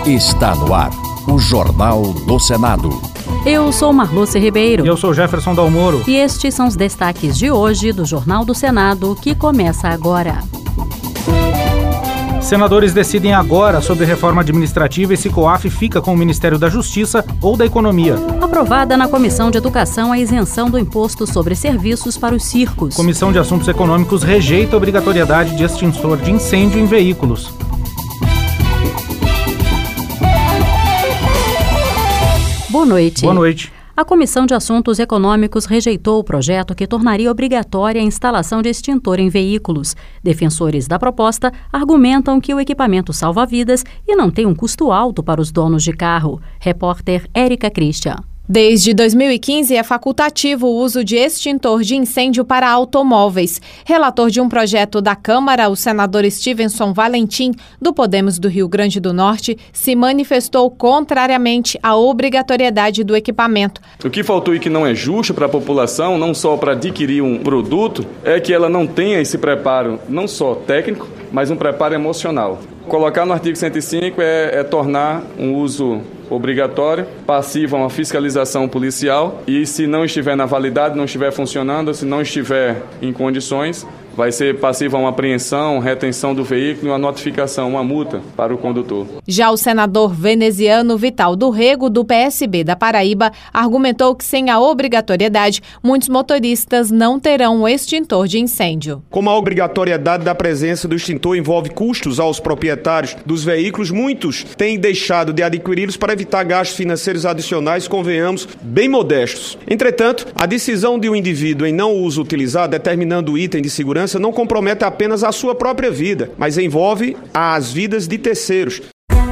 Está no ar, o Jornal do Senado. Eu sou Marluce Ribeiro. E eu sou Jefferson Dalmoro. E estes são os destaques de hoje do Jornal do Senado, que começa agora. Senadores decidem agora sobre reforma administrativa e se COAF fica com o Ministério da Justiça ou da Economia. Aprovada na Comissão de Educação a isenção do imposto sobre serviços para os circos. Comissão de Assuntos Econômicos rejeita a obrigatoriedade de extintor de incêndio em veículos. Boa noite. Boa noite. A Comissão de Assuntos Econômicos rejeitou o projeto que tornaria obrigatória a instalação de extintor em veículos. Defensores da proposta argumentam que o equipamento salva vidas e não tem um custo alto para os donos de carro. Repórter Érica Christian. Desde 2015, é facultativo o uso de extintor de incêndio para automóveis. Relator de um projeto da Câmara, o senador Stevenson Valentim, do Podemos do Rio Grande do Norte, se manifestou contrariamente à obrigatoriedade do equipamento. O que faltou e que não é justo para a população, não só para adquirir um produto, é que ela não tenha esse preparo, não só técnico, mas um preparo emocional. Colocar no artigo 105 é tornar um uso obrigatório, passivo a uma fiscalização policial e se não estiver na validade, não estiver funcionando, se não estiver em condições, vai ser passivo a uma apreensão, retenção do veículo e uma notificação, uma multa para o condutor. Já o senador veneziano Vital do Rego, do PSB da Paraíba, argumentou que sem a obrigatoriedade, muitos motoristas não terão o extintor de incêndio. Como a obrigatoriedade da presença do extintor envolve custos aos proprietários dos veículos, muitos têm deixado de adquiri-los para evitar gastos financeiros adicionais, convenhamos, bem modestos. Entretanto, a decisão de um indivíduo em não uso utilizado, determinando o item de segurança, não compromete apenas a sua própria vida, mas envolve as vidas de terceiros.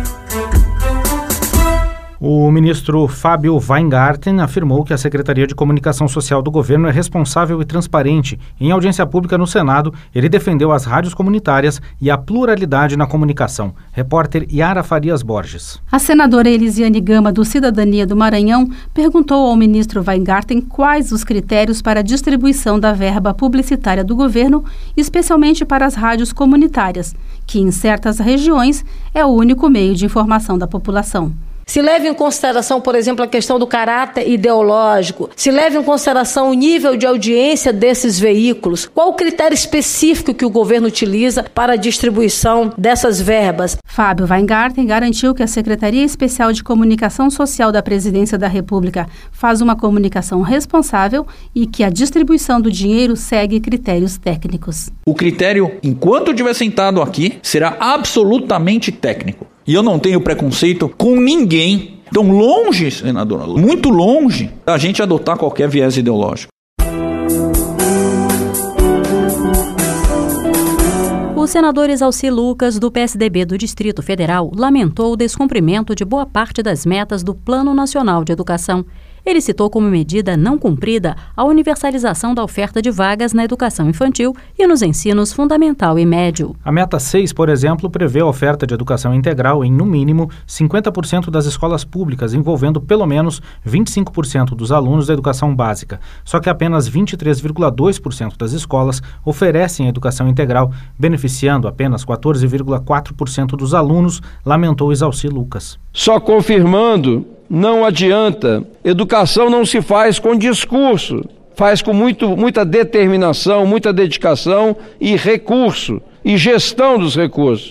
O ministro Fábio Weingarten afirmou que a Secretaria de Comunicação Social do governo é responsável e transparente. Em audiência pública no Senado, ele defendeu as rádios comunitárias e a pluralidade na comunicação. Repórter Yara Farias Borges. A senadora Elisiane Gama, do Cidadania do Maranhão, perguntou ao ministro Weingarten quais os critérios para a distribuição da verba publicitária do governo, especialmente para as rádios comunitárias, que em certas regiões é o único meio de informação da população. Se leve em consideração, por exemplo, a questão do caráter ideológico, se leve em consideração o nível de audiência desses veículos, qual o critério específico que o governo utiliza para a distribuição dessas verbas. Fábio Weingarten garantiu que a Secretaria Especial de Comunicação Social da Presidência da República faz uma comunicação responsável e que a distribuição do dinheiro segue critérios técnicos. O critério, enquanto eu estiver sentado aqui, será absolutamente técnico. E eu não tenho preconceito com ninguém. Então, longe, senadora, muito longe da gente adotar qualquer viés ideológico. O senador Exalci Lucas, do PSDB do Distrito Federal, lamentou o descumprimento de boa parte das metas do Plano Nacional de Educação. Ele citou como medida não cumprida a universalização da oferta de vagas na educação infantil e nos ensinos fundamental e médio. A meta 6, por exemplo, prevê a oferta de educação integral em, no mínimo, 50% das escolas públicas, envolvendo pelo menos 25% dos alunos da educação básica. Só que apenas 23,2% das escolas oferecem educação integral, beneficiando apenas 14,4% dos alunos, lamentou Exalci Lucas. Só confirmando, não adianta. Educação não se faz com discurso, faz com muita determinação, muita dedicação e recurso, e gestão dos recursos.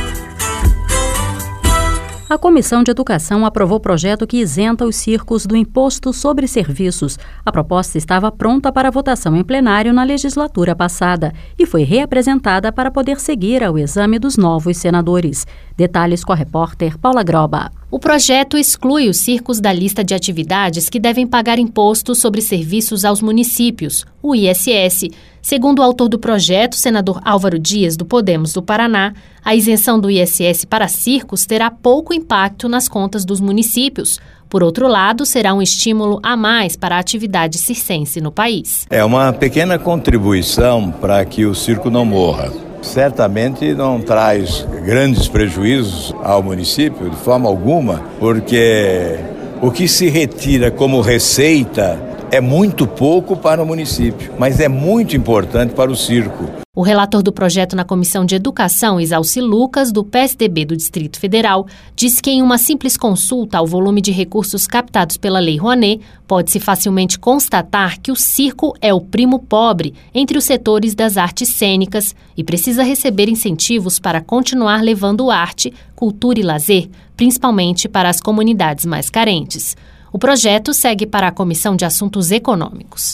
A Comissão de Educação aprovou o projeto que isenta os circos do imposto sobre serviços. A proposta estava pronta para votação em plenário na legislatura passada e foi reapresentada para poder seguir ao exame dos novos senadores. Detalhes com a repórter Paula Groba. O projeto exclui os circos da lista de atividades que devem pagar imposto sobre serviços aos municípios, o ISS. Segundo o autor do projeto, senador Álvaro Dias, do Podemos do Paraná, a isenção do ISS para circos terá pouco impacto nas contas dos municípios. Por outro lado, será um estímulo a mais para a atividade circense no país. É uma pequena contribuição para que o circo não morra. Certamente não traz grandes prejuízos ao município, de forma alguma, porque o que se retira como receita É muito pouco para o município, mas é muito importante para o circo. O relator do projeto na Comissão de Educação, Isalci Lucas, do PSDB do Distrito Federal, disse que em uma simples consulta ao volume de recursos captados pela Lei Rouanet, pode-se facilmente constatar que o circo é o primo pobre entre os setores das artes cênicas e precisa receber incentivos para continuar levando arte, cultura e lazer, principalmente para as comunidades mais carentes. O projeto segue para a Comissão de Assuntos Econômicos.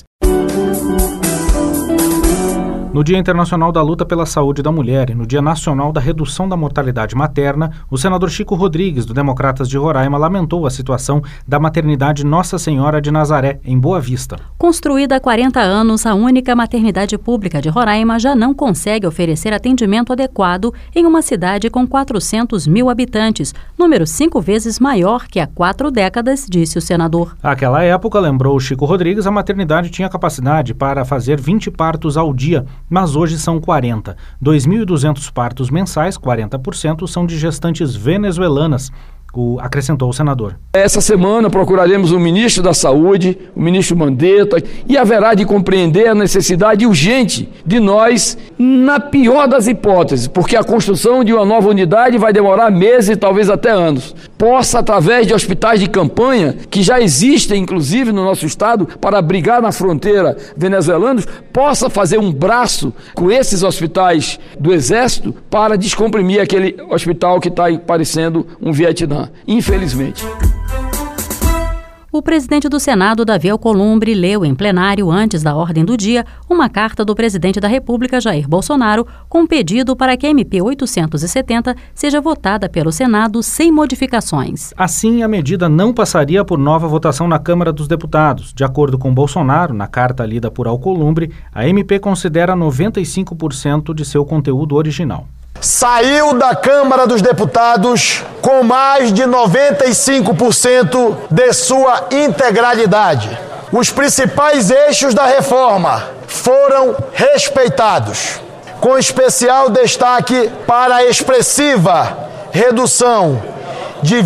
No Dia Internacional da Luta pela Saúde da Mulher e no Dia Nacional da Redução da Mortalidade Materna, o senador Chico Rodrigues, do Democratas de Roraima, lamentou a situação da maternidade Nossa Senhora de Nazaré, em Boa Vista. Construída há 40 anos, a única maternidade pública de Roraima já não consegue oferecer atendimento adequado em uma cidade com 400 mil habitantes, número 5 vezes maior que há 4 décadas, disse o senador. Naquela época, lembrou Chico Rodrigues, a maternidade tinha capacidade para fazer 20 partos ao dia, mas hoje são 40. 2.200 partos mensais, 40%, são de gestantes venezuelanas, acrescentou o senador. Essa semana procuraremos o ministro da Saúde, o ministro Mandetta, e haverá de compreender a necessidade urgente de nós, na pior das hipóteses, porque a construção de uma nova unidade vai demorar meses e talvez até anos, possa, através de hospitais de campanha, que já existem inclusive no nosso estado, para abrigar na fronteira venezuelanos, possa fazer um braço com esses hospitais do Exército para descomprimir aquele hospital que está parecendo um Vietnã. Infelizmente. O presidente do Senado, Davi Alcolumbre, leu em plenário, antes da ordem do dia, uma carta do presidente da República, Jair Bolsonaro, com pedido para que a MP 870 seja votada pelo Senado sem modificações. Assim, a medida não passaria por nova votação na Câmara dos Deputados. De acordo com Bolsonaro, na carta lida por Alcolumbre, a MP considera 95% de seu conteúdo original. Saiu da Câmara dos Deputados com mais de 95% de sua integralidade. Os principais eixos da reforma foram respeitados, com especial destaque para a expressiva redução de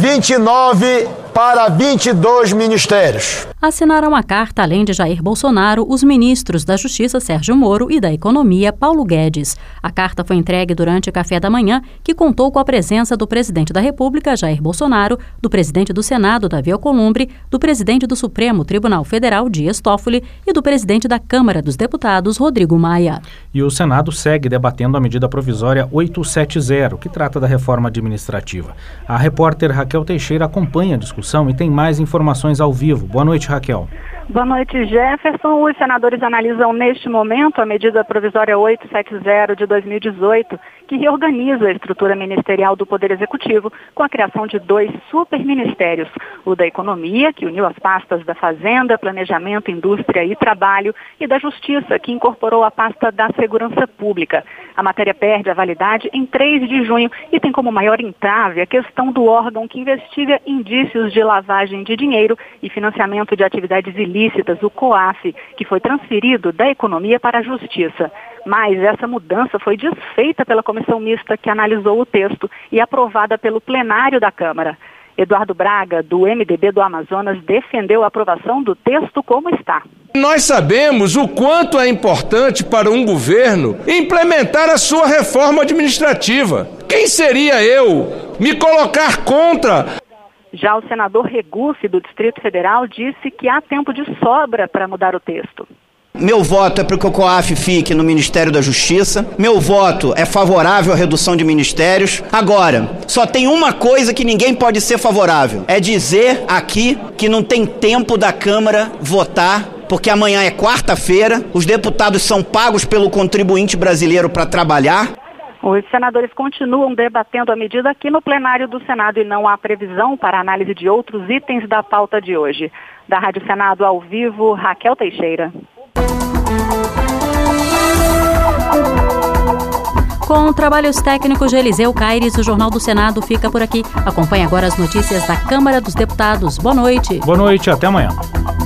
29 para 22 ministérios. Assinaram a carta, além de Jair Bolsonaro, os ministros da Justiça, Sérgio Moro, e da Economia, Paulo Guedes. A carta foi entregue durante o café da manhã, que contou com a presença do presidente da República, Jair Bolsonaro, do presidente do Senado, Davi Alcolumbre, do presidente do Supremo Tribunal Federal, Dias Toffoli, e do presidente da Câmara dos Deputados, Rodrigo Maia. E o Senado segue debatendo a medida provisória 870, que trata da reforma administrativa. A repórter Raquel Teixeira acompanha a discussão e tem mais informações ao vivo. Boa noite, Raquel. Boa noite, Jefferson. Os senadores analisam neste momento a medida provisória 870 de 2018, que reorganiza a estrutura ministerial do Poder Executivo com a criação de 2 superministérios, o da Economia, que uniu as pastas da Fazenda, Planejamento, Indústria e Trabalho, e da Justiça, que incorporou a pasta da Segurança Pública. A matéria perde a validade em 3 de junho e tem como maior entrave a questão do órgão que investiga indícios de lavagem de dinheiro e financiamento de atividades ilícitas, o COAF, que foi transferido da Economia para a Justiça. Mas essa mudança foi desfeita pela comissão mista que analisou o texto e aprovada pelo plenário da Câmara. Eduardo Braga, do MDB do Amazonas, defendeu a aprovação do texto como está. Nós sabemos o quanto é importante para um governo implementar a sua reforma administrativa. Quem seria eu me colocar contra? Já o senador Regufe, do Distrito Federal, disse que há tempo de sobra para mudar o texto. Meu voto é para que o COAF fique no Ministério da Justiça. Meu voto é favorável à redução de ministérios. Agora, só tem uma coisa que ninguém pode ser favorável. É dizer aqui que não tem tempo da Câmara votar, porque amanhã é quarta-feira, os deputados são pagos pelo contribuinte brasileiro para trabalhar. Os senadores continuam debatendo a medida aqui no plenário do Senado e não há previsão para análise de outros itens da pauta de hoje. Da Rádio Senado ao vivo, Raquel Teixeira. Com trabalhos técnicos de Eliseu Caires, o Jornal do Senado fica por aqui. Acompanhe agora as notícias da Câmara dos Deputados. Boa noite. Boa noite, até amanhã.